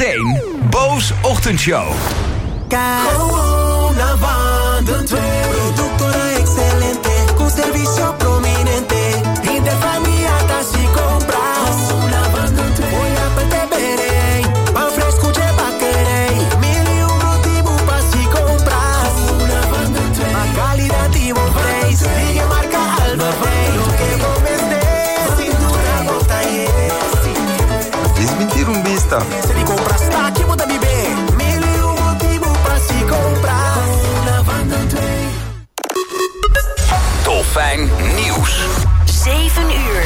Zometeen Bo's Ochtendshow. Una Van 2, productora excelente, con servicio prominente. Interfamia si compras una Van 2. Voy a perderei, pan fresco de baquerei. Mil motivo para si compras una Van 2. A calidad y buen precio, sigue marca Alba Rey. Lo que comes de cintura bota y Desmentir un vista. se li compras aqui muda mi bem. Mil motivo para si compras una Van 2. Dolfijn Nieuws. 7 uur.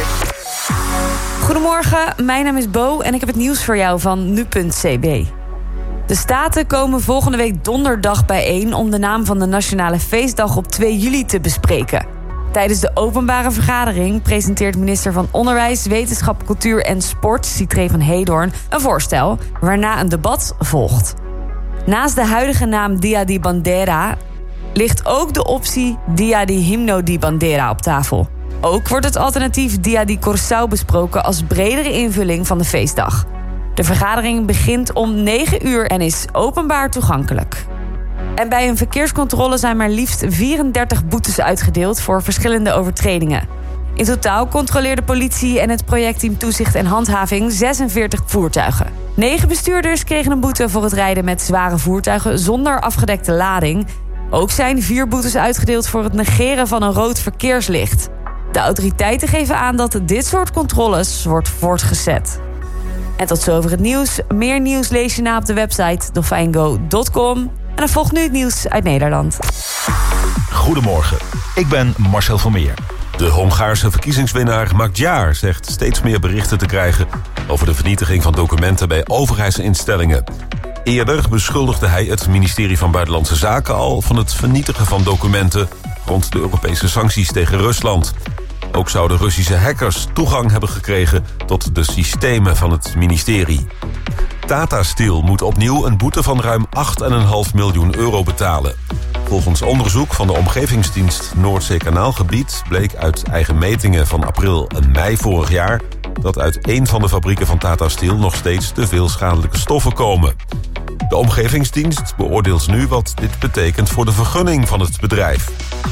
Goedemorgen, mijn naam is Bo en ik heb het nieuws voor jou van nu.cb. De Staten komen volgende week donderdag bijeen om de naam van de Nationale Feestdag op 2 juli te bespreken. Tijdens de openbare vergadering presenteert minister van Onderwijs, Wetenschap, Cultuur en Sport, Sitré van Heedoorn, een voorstel, waarna een debat volgt. Naast de huidige naam Dia di Bandera ligt ook de optie Dia di Himno di Bandera op tafel. Ook wordt het alternatief Dia di Curaçao besproken als bredere invulling van de feestdag. De vergadering begint om 9 uur en is openbaar toegankelijk. En bij een verkeerscontrole zijn maar liefst 34 boetes uitgedeeld voor verschillende overtredingen. In totaal controleerde politie en het projectteam Toezicht en Handhaving 46 voertuigen. 9 bestuurders kregen een boete voor het rijden met zware voertuigen zonder afgedekte lading. Ook zijn 4 boetes uitgedeeld voor het negeren van een rood verkeerslicht. De autoriteiten geven aan dat dit soort controles wordt voortgezet. En tot zover het nieuws. Meer nieuws lees je na op de website dolfijngo.com. En dan volgt nu het nieuws uit Nederland. Goedemorgen, ik ben Marcel van Meer. De Hongaarse verkiezingswinnaar Magyar zegt steeds meer berichten te krijgen over de vernietiging van documenten bij overheidsinstellingen. Eerder beschuldigde hij het ministerie van Buitenlandse Zaken al van het vernietigen van documenten rond de Europese sancties tegen Rusland. Ook zouden Russische hackers toegang hebben gekregen tot de systemen van het ministerie. Tata Steel moet opnieuw een boete van ruim 8,5 miljoen euro betalen. Volgens onderzoek van de omgevingsdienst Noordzeekanaalgebied bleek uit eigen metingen van april en mei vorig jaar dat uit één van de fabrieken van Tata Steel nog steeds te veel schadelijke stoffen komen. De omgevingsdienst beoordeelt nu wat dit betekent voor de vergunning van het bedrijf.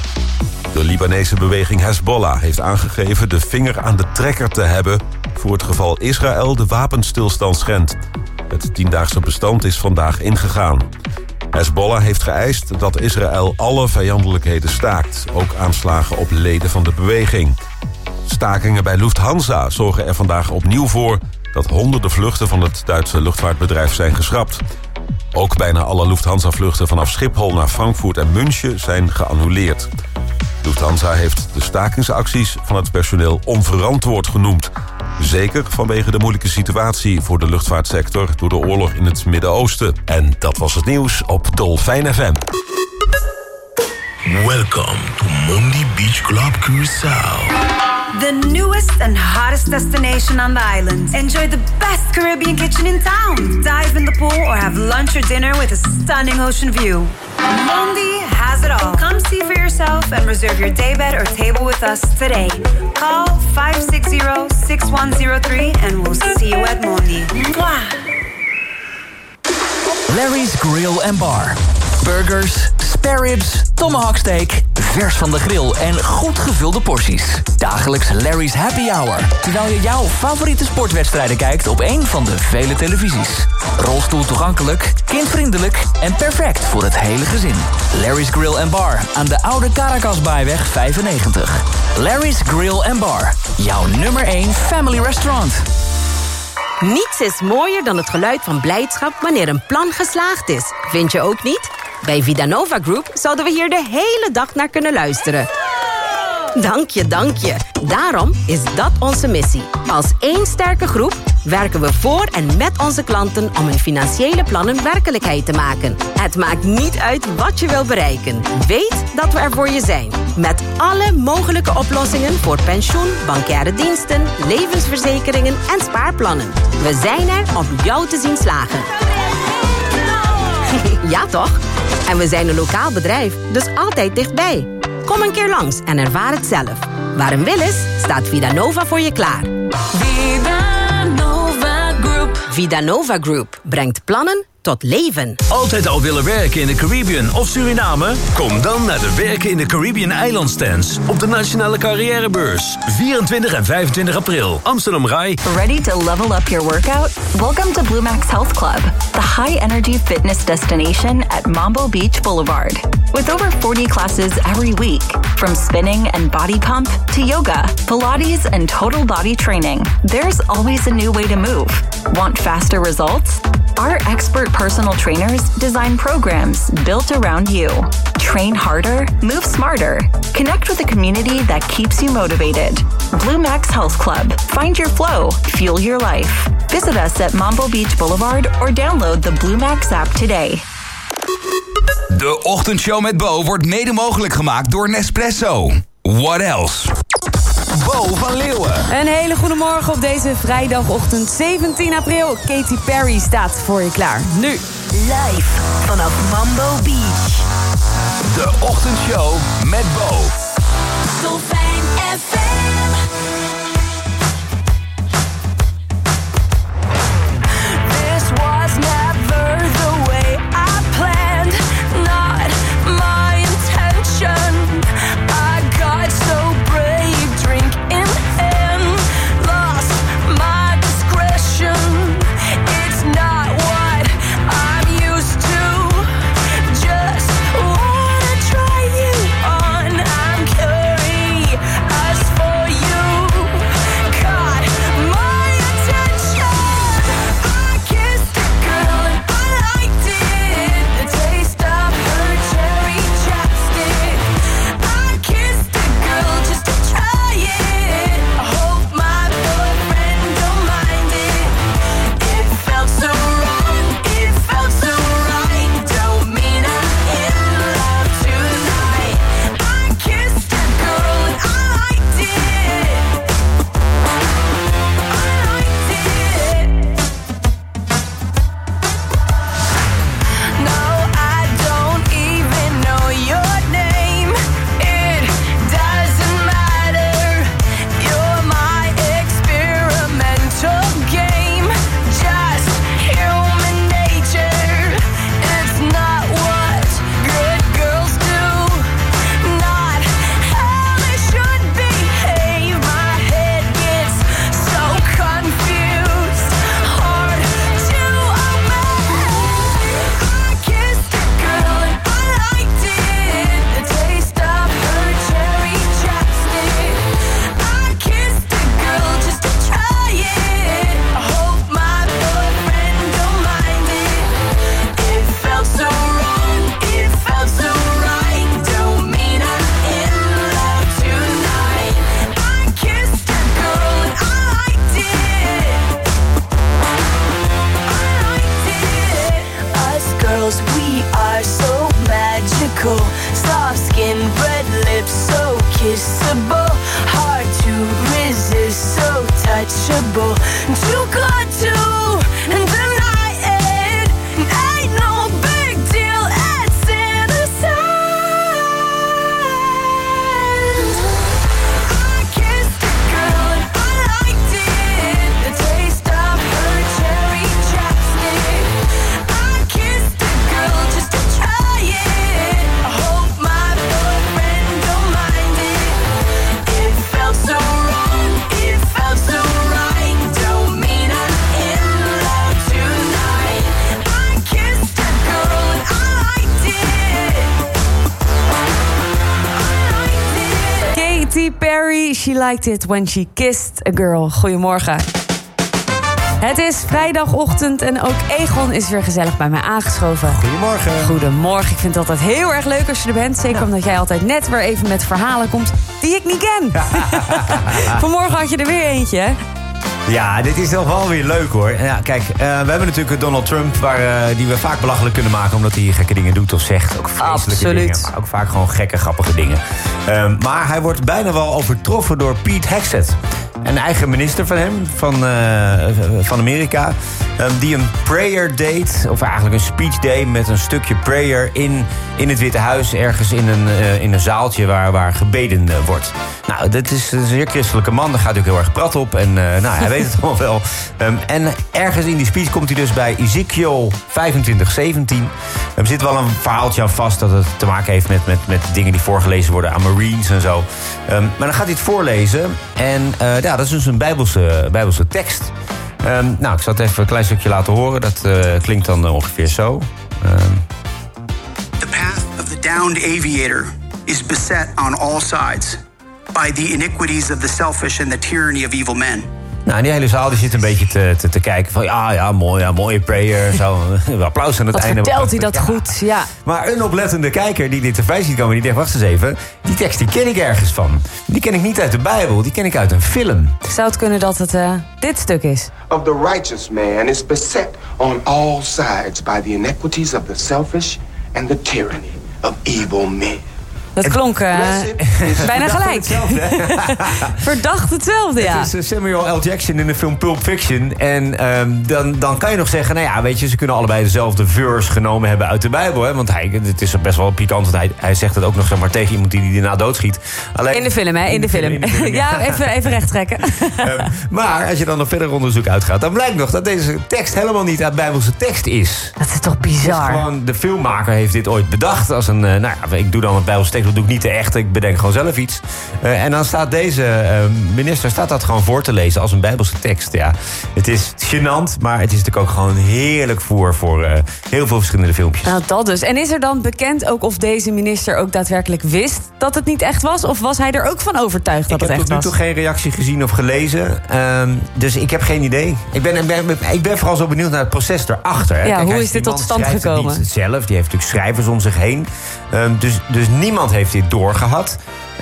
De Libanese beweging Hezbollah heeft aangegeven de vinger aan de trekker te hebben voor het geval Israël de wapenstilstand schendt. Het 10-daagse bestand is vandaag ingegaan. Hezbollah heeft geëist dat Israël alle vijandelijkheden staakt, ook aanslagen op leden van de beweging. Stakingen bij Lufthansa zorgen er vandaag opnieuw voor dat honderden vluchten van het Duitse luchtvaartbedrijf zijn geschrapt. Ook bijna alle Lufthansa-vluchten vanaf Schiphol naar Frankfurt en München zijn geannuleerd. Lufthansa heeft de stakingsacties van het personeel onverantwoord genoemd. Zeker vanwege de moeilijke situatie voor de luchtvaartsector door de oorlog in het Midden-Oosten. En dat was het nieuws op Dolfijn FM. Welcome to Mundi Beach Club Curaçao. The newest and hottest destination on the island. Enjoy the best Caribbean kitchen in town. Dive in the pool or have lunch or dinner with a stunning ocean view. Mondi has it all. Come see for yourself and reserve your daybed or table with us today. Call 560-6103 and we'll see you at Mondi. Mwah. Larry's Grill & Bar. Burgers, spare ribs, tomahawk steak, vers van de grill en goed gevulde porties. Dagelijks Larry's Happy Hour. Terwijl je jouw favoriete sportwedstrijden kijkt op een van de vele televisies. Rolstoel toegankelijk, kindvriendelijk en perfect voor het hele gezin. Larry's Grill & Bar aan de Oude Caracasbaaiweg 95. Larry's Grill & Bar. Jouw nummer 1 family restaurant. Niets is mooier dan het geluid van blijdschap wanneer een plan geslaagd is. Vind je ook niet? Bij Vidanova Group zouden we hier de hele dag naar kunnen luisteren. Dank je, dank je. Daarom is dat onze missie. Als één sterke groep werken we voor en met onze klanten om hun financiële plannen werkelijkheid te maken. Het maakt niet uit wat je wil bereiken. Weet dat we er voor je zijn. Met alle mogelijke oplossingen voor pensioen, bankaire diensten, levensverzekeringen en spaarplannen. We zijn er om jou te zien slagen. Ja toch? En we zijn een lokaal bedrijf, dus altijd dichtbij. Kom een keer langs en ervaar het zelf. Waar een wil is, staat Vidanova voor je klaar. Vidanova Group. Vidanova Group brengt plannen tot leven. Altijd al willen werken in de Caribbean of Suriname? Kom dan naar de Werken in de Caribbean eilandstands op de Nationale Carrièrebeurs. 24 en 25 april, Amsterdam Rai. Ready to level up your workout? Welcome to Blue Max Health Club, the high-energy fitness destination at Mambo Beach Boulevard. With over 40 classes every week, from spinning and body pump to yoga, Pilates, and total body training, there's always a new way to move. Want faster results? Our expert personal trainers design programs built around you. Train harder, move smarter. Connect with a community that keeps you motivated. Blue Max Health Club. Find your flow. Fuel your life. Visit us at Mambo Beach Boulevard or download the Blue Max app today. De Ochtendshow met Bo wordt mede mogelijk gemaakt door Nespresso. What else? Bo van Leeuwen. Een hele goede morgen op deze vrijdagochtend 17 april. Katy Perry staat voor je klaar. Nu. Live vanaf Mambo Beach. De Ochtendshow met Bo. Dolfijn FM. This was never the way I planned, not my intention. I got so brave, drink in hand, lost my discretion. It's not what I'm used to, just wanna try you on. I'm curious for you, caught my attention. I kissed a girl and I liked it, the taste of her cherry chapstick. I kissed a girl just to try it, I hope my boyfriend don't mind it. It felt so wrong, it felt so right, don't mean I'm in love tonight. I kissed a girl and I liked it, I liked it. No, I don't even know your name. It doesn't matter. You're my experimental game. Just human nature. It's not what good girls do. Not how they should behave. My head gets so confused. Hard to obey. I kissed a girl and I liked it, the taste of her cherry chapstick. I kissed a girl just to try it, I hope my boyfriend don't mind it. It felt so wrong, it felt so right, don't mean I'm in love tonight. I kissed a girl and I liked it, I liked it. Us girls, we are so magical. Soft skin, red lips, so kissable. Hard to resist, so touchable. Too good to deny it. Ain't no big deal, it's innocent. I kissed a girl and I liked it, the taste of her cherry chapstick. I kissed a girl just to try it, I hope my boyfriend don't mind it. It felt so wrong, it felt so right, don't mean I'm in love tonight. I kissed a girl and I liked it, I liked it. Katy Perry, she liked it when she kissed a girl. Goedemorgen. Het is vrijdagochtend en ook Egon is weer gezellig bij mij aangeschoven. Goedemorgen. Goedemorgen. Ik vind het altijd heel erg leuk als je er bent. Zeker omdat jij altijd net weer even met verhalen komt die ik niet ken. Vanmorgen had je er weer eentje, hè? Ja, dit is toch wel weer leuk hoor. Ja, kijk, we hebben natuurlijk Donald Trump, die we vaak belachelijk kunnen maken omdat hij gekke dingen doet of zegt. Ook vreselijke dingen, maar ook vaak gewoon gekke, grappige dingen. Maar hij wordt bijna wel overtroffen door Pete Hegseth. een eigen minister van hem, van Amerika... die een prayer deed, of eigenlijk een speech deed... met een stukje prayer in het Witte Huis... ergens in een zaaltje waar gebeden wordt. Nou, dit is een zeer christelijke man, daar gaat hij ook heel erg prat op. En hij weet het allemaal wel. En ergens in die speech komt hij dus bij Ezekiel 25:17. Er zit wel een verhaaltje aan vast dat het te maken heeft met dingen die voorgelezen worden aan Marines en zo. Maar dan gaat hij het voorlezen. En dat is dus een Bijbelse tekst. Ik zal het even een klein stukje laten horen. Dat klinkt dan ongeveer zo. The path of the downed aviator is beset on all sides by the iniquities of the selfish and the tyranny of evil men. Nou, die hele zaal die zit een beetje te kijken van... mooie prayer, zo. Applaus aan het einde. Wat vertelt hij dat goed, ja. Maar een oplettende kijker die dit erbij ziet komen... die denkt, wacht eens even, die tekst die ken ik ergens van. Die ken ik niet uit de Bijbel, die ken ik uit een film. Zou het kunnen dat het dit stuk is? Of the righteous man is beset on all sides... by the iniquities of the selfish and the tyranny of evil men. Dat klonk bijna gelijk. Verdacht hetzelfde, ja. Het is Samuel L. Jackson in de film Pulp Fiction. En dan kan je nog zeggen... nou ja, weet je, ze kunnen allebei dezelfde verse genomen hebben uit de Bijbel. Hè? Want het is best wel pikant. Want hij zegt het ook nog zeg maar, tegen iemand die daarna doodschiet. Alleen, in de film, hè? In de film. Ja, even recht trekken. Maar als je dan nog verder onderzoek uitgaat... dan blijkt nog dat deze tekst helemaal niet uit Bijbelse tekst is. Dat is toch bizar? Gewoon, de filmmaker heeft dit ooit bedacht als een... ik doe dan een Bijbelse tekst. Dat doe ik niet de echte, ik bedenk gewoon zelf iets. En dan staat deze minister dat gewoon voor te lezen als een Bijbelse tekst. Ja, het is gênant, maar het is natuurlijk ook gewoon heerlijk voor heel veel verschillende filmpjes. Nou, dat dus. En is er dan bekend ook of deze minister ook daadwerkelijk wist dat het niet echt was? Of was hij er ook van overtuigd dat het echt was? Ik heb tot nu toe geen reactie gezien of gelezen. Dus ik heb geen idee. Ik ben vooral zo benieuwd naar het proces erachter. Hè. Ja, kijk, hoe is dit tot stand gekomen? Het niet zelf, die heeft natuurlijk schrijvers om zich heen. Dus niemand heeft dit doorgehad.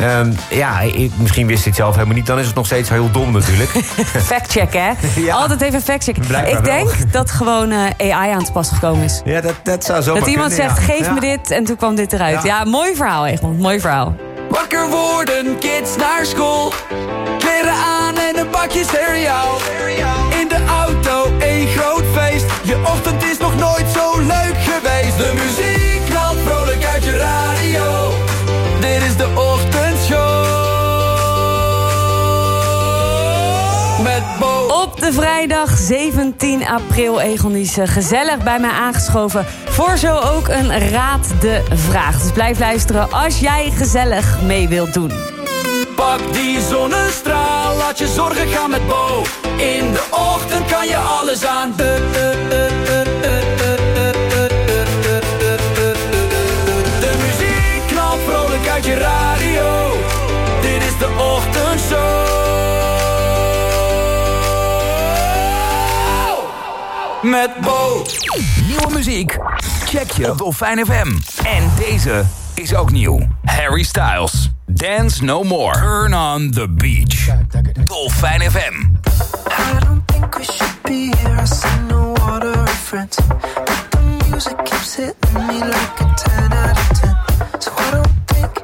Misschien wist hij het zelf helemaal niet. Dan is het nog steeds heel dom natuurlijk. Factcheck, hè? Ja. Altijd even factchecken. Blijkbaar ik denk wel. dat gewoon AI aan te pas gekomen is. Ja, dat zou zo. Dat iemand kunnen, zegt, ja. geef me dit en toen kwam dit eruit. Ja, mooi verhaal, Egmond. Mooi verhaal. Wakker worden, kids naar school. Kleren aan en een bakje cereal. In de auto, één groot feest. Je ochtend is nog nooit zo leuk geweest. De muziek knalt vrolijk uit je radio. Dit is de ochtendshow. Met Bo. Op de vrijdag 17 april, Egon is gezellig bij mij aangeschoven... voor zo ook een Raad de Vraag. Dus blijf luisteren als jij gezellig mee wilt doen. Pak die zonnestraal, laat je zorgen gaan met Bo. In de ochtend kan je alles aan. De muziek knalt vrolijk uit je radio. Dit is de ochtendshow. Met Bo. Nieuwe muziek? Check je op Dolfijn FM. En deze is ook nieuw. Harry Styles. Dance No More. Turn on the beach. Dolfijn FM. I don't think we should be here. I see no water reference. But the music keeps hitting me like a 10 out of 10. So I don't think.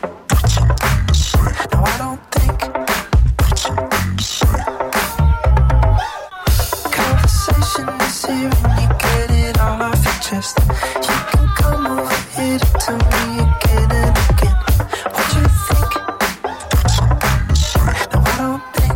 No, I don't think. Conversation is here and you get it all off your chest. You can come over here to tell me again and again. What you think? No, I don't think.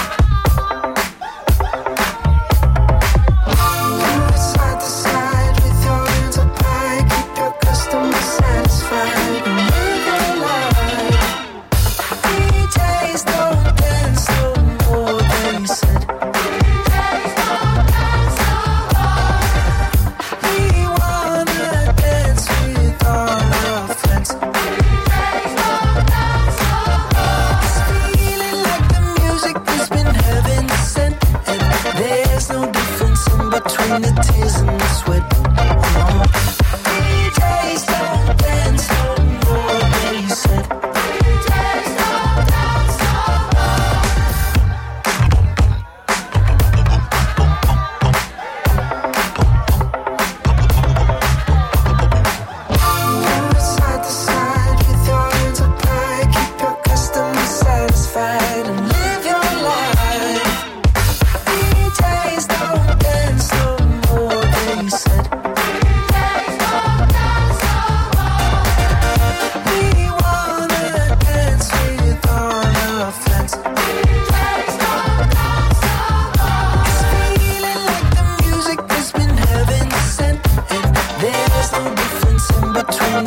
Side to side with your hands up high, keep your customer satisfied and live your life. DJs don't dance no more, they said. We wanna dance with all our friends.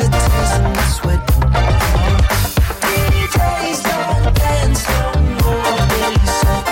tears and the sweat. DJs don't dance no more, they said.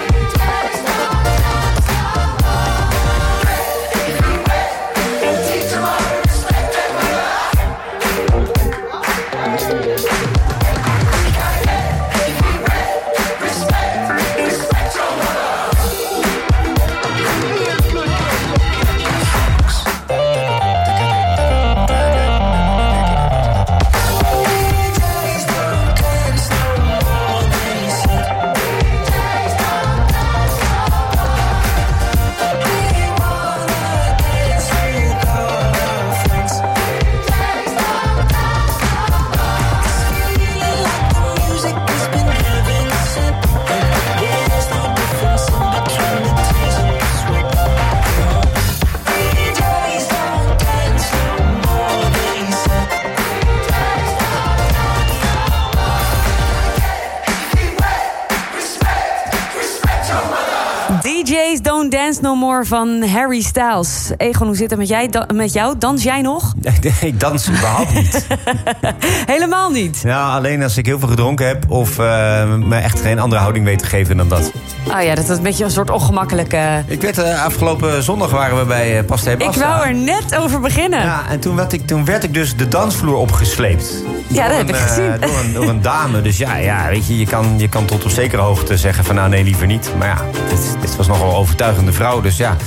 DJ's Don't Dance No More van Harry Styles. Egon, hoe zit het met jou? Dans jij nog? Ik dans überhaupt niet. Helemaal niet? Ja, alleen als ik heel veel gedronken heb of me echt geen andere houding weet te geven dan dat. Oh ja, dat is een beetje een soort ongemakkelijke... Ik werd afgelopen zondag waren we bij Paste Basta. Ik wou er net over beginnen. Ja, en toen werd ik dus de dansvloer opgesleept. Ja, dat heb ik gezien. Door een dame. Dus ja, weet je, je kan tot op zekere hoogte zeggen van nou nee, liever niet. Maar ja, dit was nogal een overtuigende vrouw, dus ja.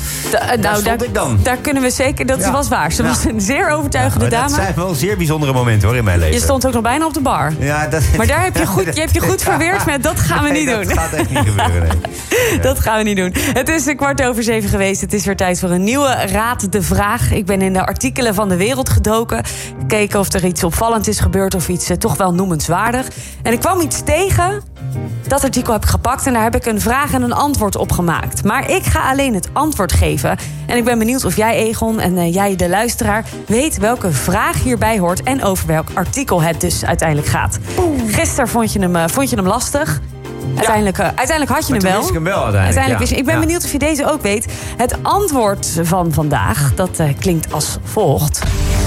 Daar kunnen we zeker, dat was waar. Ze was een zeer overtuigende dame. Dat zijn wel zeer bijzondere momenten hoor in mijn leven. Je stond ook nog bijna op de bar. Ja, maar daar heb je goed verweerd met dat gaan we niet doen. Dat gaat echt niet gebeuren, nee. Dat gaan we niet doen. Het is 7:15 geweest. Het is weer tijd voor een nieuwe Raad de Vraag. Ik ben in de artikelen van de wereld gedoken. Gekeken of er iets opvallends is gebeurd of iets toch wel noemenswaardig. En ik kwam iets tegen. Dat artikel heb ik gepakt en daar heb ik een vraag en een antwoord op gemaakt. Maar ik ga alleen het antwoord geven. En ik ben benieuwd of jij, Egon, en jij, de luisteraar, weet welke vraag hierbij hoort en over welk artikel het dus uiteindelijk gaat. Gisteren vond je hem lastig. Uiteindelijk had je hem wel. Wist ik hem wel uiteindelijk. Ik ben benieuwd of je deze ook weet. Het antwoord van vandaag, dat klinkt als volgt.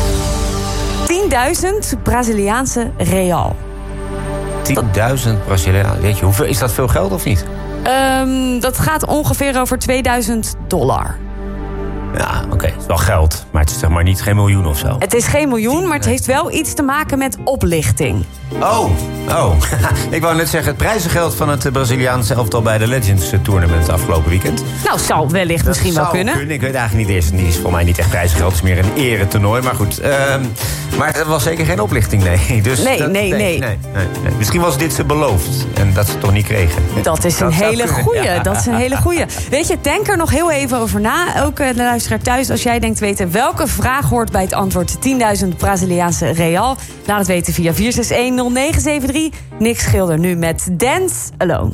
10.000 Braziliaanse real. 10.000 Braziliaanse. Weet je, hoeveel, is dat veel geld of niet? Dat gaat ongeveer over $2.000. Ja, oké. Het is wel geld. Maar het is zeg maar geen miljoen of zo. Het is geen miljoen, maar het heeft wel iets te maken met oplichting. Oh. Ik wou net zeggen, het prijzengeld van het Braziliaanse elftal bij de Legends Tournament afgelopen weekend. Nou, zou wellicht dat misschien wel kunnen. Ik weet eigenlijk niet, het is voor mij niet echt prijzengeld. Het is meer een eretoernooi, maar goed. Maar het was zeker geen oplichting, nee. Dus nee. Misschien was dit ze beloofd en dat ze het toch niet kregen. Dat is een hele goeie. Ja. Dat is een hele goeie. Weet je, denk er nog heel even over na. Ook de luisteraar thuis, als jij denkt weten welke vraag hoort bij het antwoord 10.000 Braziliaanse real. Laat het weten via 4610973. Nick Schilder nu met Dance Alone.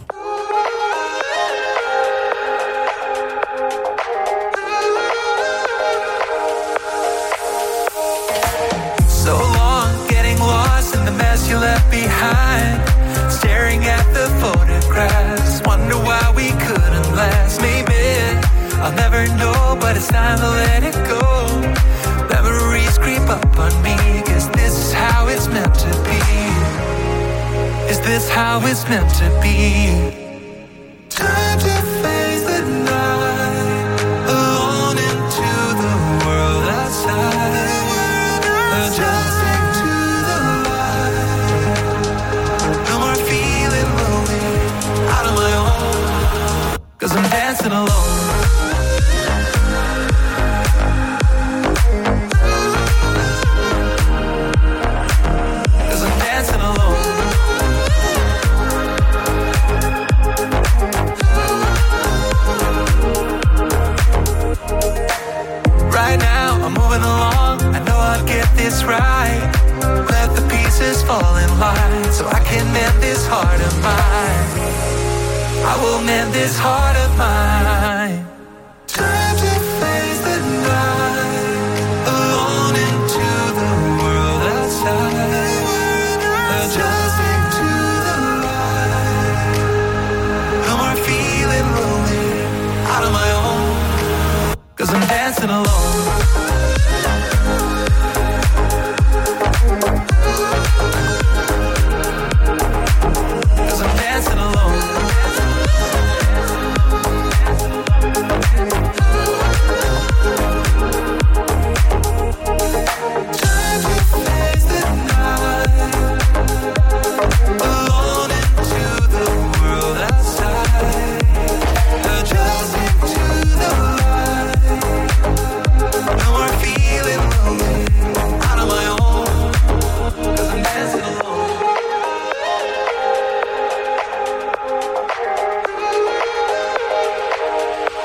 So long getting lost in the mess you left behind. Staring at the photographs. Wonder why we couldn't last. Maybe I'll never know, but it's time to let it go. Memories creep up on me, 'cause this is how it's meant to be. Is this how it's meant to be? Time to face the night, alone into the world outside. Adjusting to the light. No more feeling lonely, out on my own. 'Cause I'm dancing alone. This right, let the pieces fall in line, so I can mend this heart of mine. I will mend this heart of mine. Time to face the night, alone into the world outside. Adjusting to the light. No more feeling lonely, out on my own. 'Cause I'm dancing alone.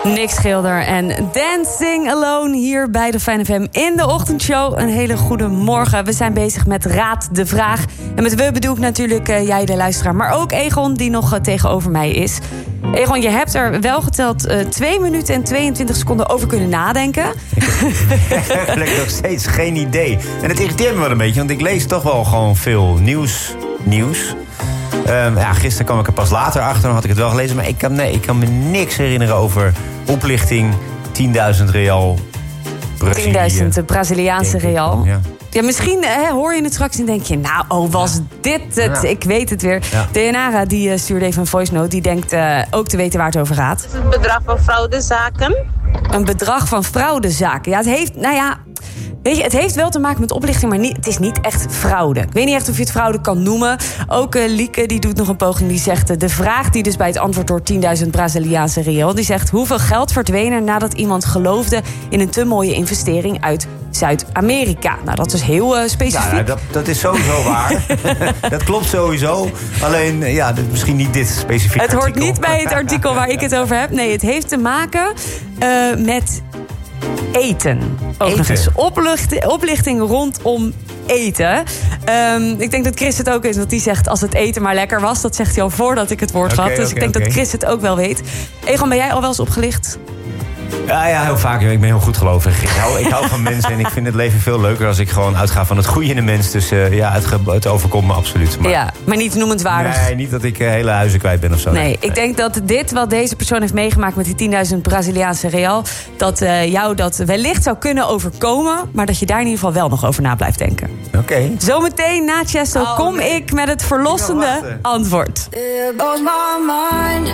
Nick Schilder en Dancing Alone hier bij de Fijn FM in de ochtendshow. Een hele goede morgen. We zijn bezig met Raad de Vraag. En met we bedoel ik natuurlijk jij, de luisteraar, maar ook Egon, die nog tegenover mij is. Egon, je hebt er wel geteld 2 minuten en 22 seconden over kunnen nadenken. Eigenlijk nog steeds geen idee. En het irriteert me wel een beetje, want ik lees toch wel gewoon veel nieuws. Gisteren kwam ik er pas later achter, dan had ik het wel gelezen. Maar ik kan me niks herinneren over oplichting, 10.000 real. 10.000 Braziliaanse real. Ja. Ja, misschien hoor je het straks en denk je, was dit het? Ja. Ik weet het weer. Ja. Dejanara die stuurde even een voice note. Die denkt ook te weten waar het over gaat. Het is een bedrag van fraudezaken. Een bedrag van fraudezaken. Ja, het heeft, weet je, het heeft wel te maken met oplichting, maar het is niet echt fraude. Ik weet niet echt of je het fraude kan noemen. Ook Lieke die doet nog een poging. Die zegt de vraag die dus bij het antwoord door 10.000 Braziliaanse real. Die zegt hoeveel geld verdween er nadat iemand geloofde in een te mooie investering uit Zuid-Amerika. Nou, dat is heel specifiek. Ja, dat is sowieso waar. Dat klopt sowieso. Alleen, misschien niet dit specifiek Het artikel. hoort niet bij het artikel waar ik het over heb. Nee, het heeft te maken met eten. Ook nog eens oplichting rondom eten. Ik denk dat Chris het ook is, want die zegt als het eten maar lekker was. Dat zegt hij al voordat ik het woord had. Dus ik denk dat Chris het ook wel weet. Egon, ben jij al wel eens opgelicht? Ja, heel vaak. Ik ben heel goed gelovig. Ik hou van mensen en ik vind het leven veel leuker als ik gewoon uitga van het goede in de mens. Dus het overkomt me absoluut. Maar niet noemenswaardig. Nee, niet dat ik hele huizen kwijt ben of zo. Nee, ik denk dat dit wat deze persoon heeft meegemaakt met die 10.000 Braziliaanse real, dat jou dat wellicht zou kunnen overkomen, maar dat je daar in ieder geval wel nog over na blijft denken. Oké. Zometeen na Chesto kom ik met het verlossende antwoord. There goes my mind.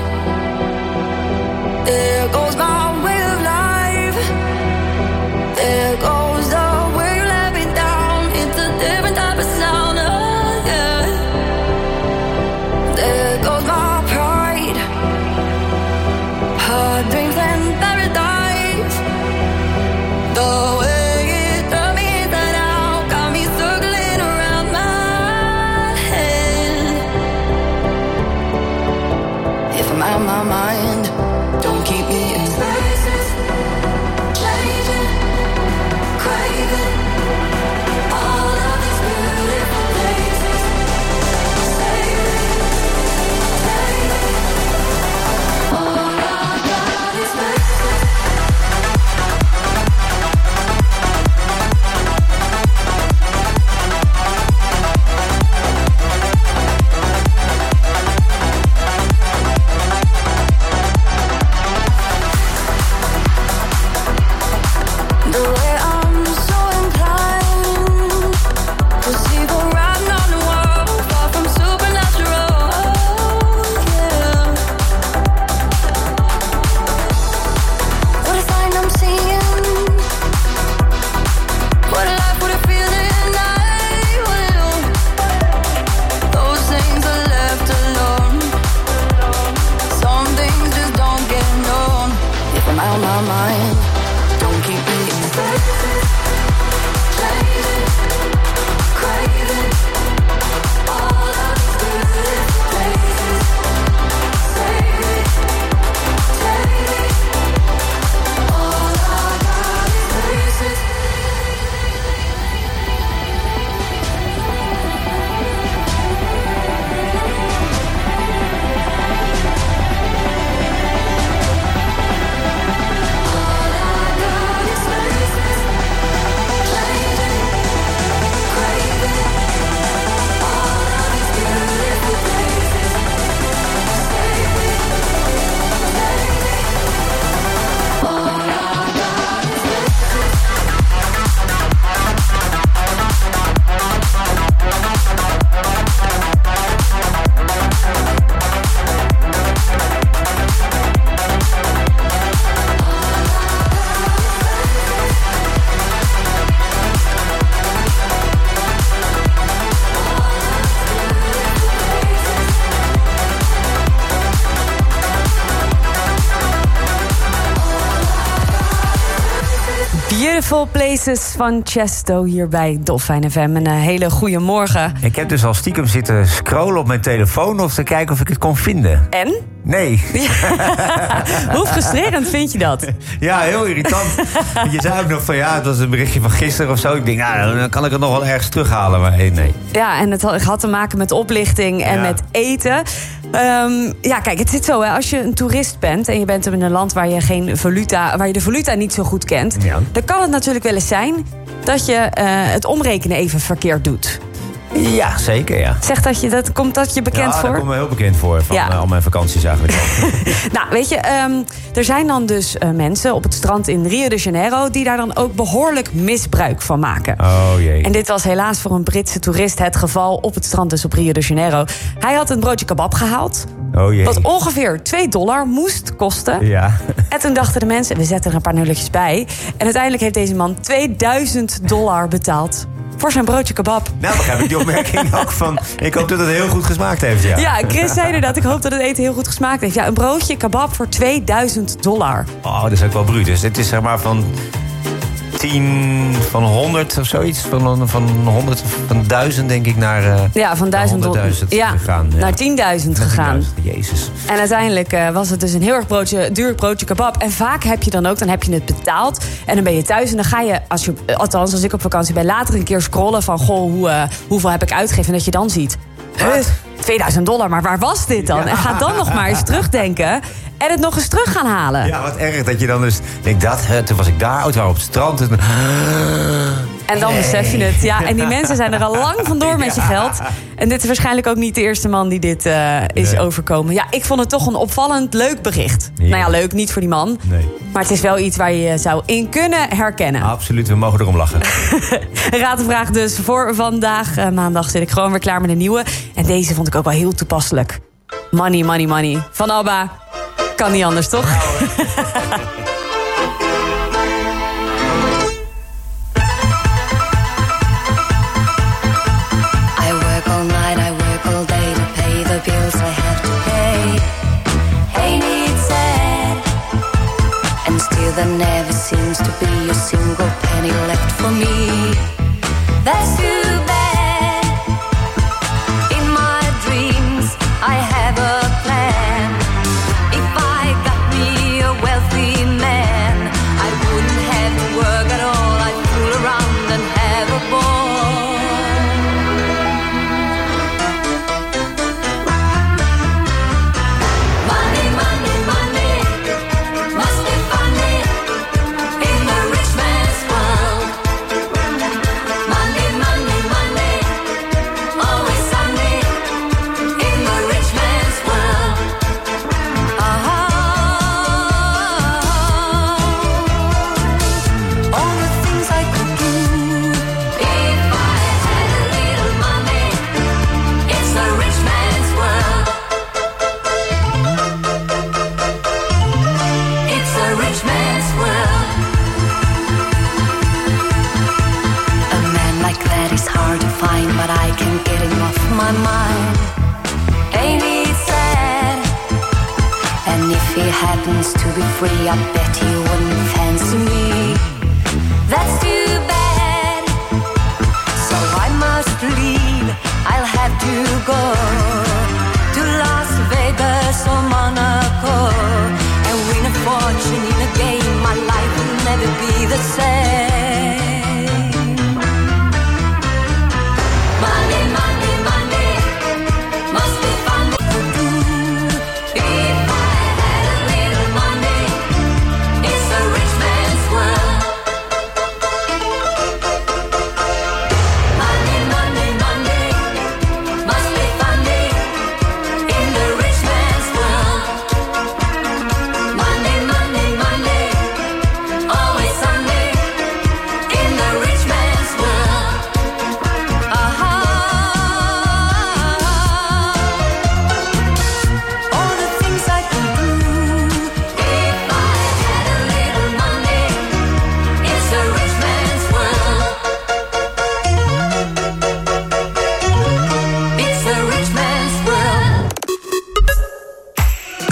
There goes my way of life. There goes the way you let me down. It's a different type of sound, yeah. There goes my pride. Heartbreaks and paradise. The way it turned me inside out got me circling around my head. If I'm out my mind, don't keep me in spaces, changing, craving all of these beautiful places. Sailing, all I got is spaces. The way I'm so inclined to see the writing on the wall, far from supernatural, yeah. What a sign I'm seeing. What a life, what a feeling I will. Those things are left alone. Some things just don't get known. If I'm out my mind, don't keep me in spaces, changing, craving all of these beautiful places. Save me, take me, all I got is places. Beautiful Places van Chesto hier bij Dolfijn FM. Een hele goede morgen. Ik heb dus al stiekem zitten scrollen op mijn telefoon of te kijken of ik het kon vinden. En? Nee. Hoe frustrerend vind je dat? Ja, heel irritant. Je zei ook nog van het was een berichtje van gisteren of zo. Ik denk, dan kan ik het nog wel ergens terughalen. Maar nee. Ja, en het had te maken met oplichting en met eten. Kijk, het zit zo, hè. Als je een toerist bent en je bent in een land waar je de valuta niet zo goed kent, dan kan het natuurlijk wel eens zijn dat je het omrekenen even verkeerd doet. Ja, zeker, ja. Komt dat je bekend voor? Ja, dat komt me heel bekend voor. Van al mijn vakanties eigenlijk ook. Nou, weet je, er zijn dan dus mensen op het strand in Rio de Janeiro die daar dan ook behoorlijk misbruik van maken. Oh jee. En dit was helaas voor een Britse toerist het geval op het strand dus op Rio de Janeiro. Hij had een broodje kebab gehaald. Oh jee. Wat ongeveer $2 moest kosten. Ja. En toen dachten de mensen, we zetten er een paar nulletjes bij. En uiteindelijk heeft deze man $2000 betaald voor zijn broodje kebab. Nou, begrijp ik die opmerking ook van, ik hoop dat het heel goed gesmaakt heeft, ja. Ja, Chris zei inderdaad, ik hoop dat het eten heel goed gesmaakt heeft. Ja, een broodje kebab voor $2000. Oh, dat is ook wel bruut. Dus het is zeg maar van 10 van 100 of zoiets. Van 100 van 1000 denk ik naar van 1000 gegaan. Ja, naar 10.000 gegaan. 10.000, Jezus. En uiteindelijk was het dus een heel erg duur broodje kebab. En vaak heb je dan heb je het betaald. En dan ben je thuis en dan ga je, althans als ik op vakantie ben, later een keer scrollen van, hoeveel heb ik uitgegeven? En dat je dan ziet, $2000, maar waar was dit dan? Ja. En ga dan nog maar eens terugdenken en het nog eens terug gaan halen. Ja, wat erg dat je dan dus denkt, toen was ik daar, we waren op het strand. En dan besef je het. Ja, en die mensen zijn er al lang vandoor met je geld. En dit is waarschijnlijk ook niet de eerste man die dit is overkomen. Ja, ik vond het toch een opvallend leuk bericht. Ja. Nou ja, leuk, niet voor die man. Nee. Maar het is wel iets waar je zou in kunnen herkennen. Absoluut, we mogen erom lachen. Raad de vraag dus voor vandaag. Maandag zit ik gewoon weer klaar met een nieuwe. En deze vond ik ook wel heel toepasselijk. Money, money, money. Van ABBA. Kan niet anders, toch? bills I have to pay. Ain't it sad? And still there never seems to be a single penny left for me. That's too bad. In my dreams I have a plan. If I got me a wealthy man, I wouldn't have to work at all. I'd fool around and have a ball. But I can't get him off my mind. Ain't it sad? And if he happens to be free, I bet he wouldn't fancy me. That's too bad. So I must leave. I'll have to go to Las Vegas or Monaco and win a fortune in a game. My life will never be the same.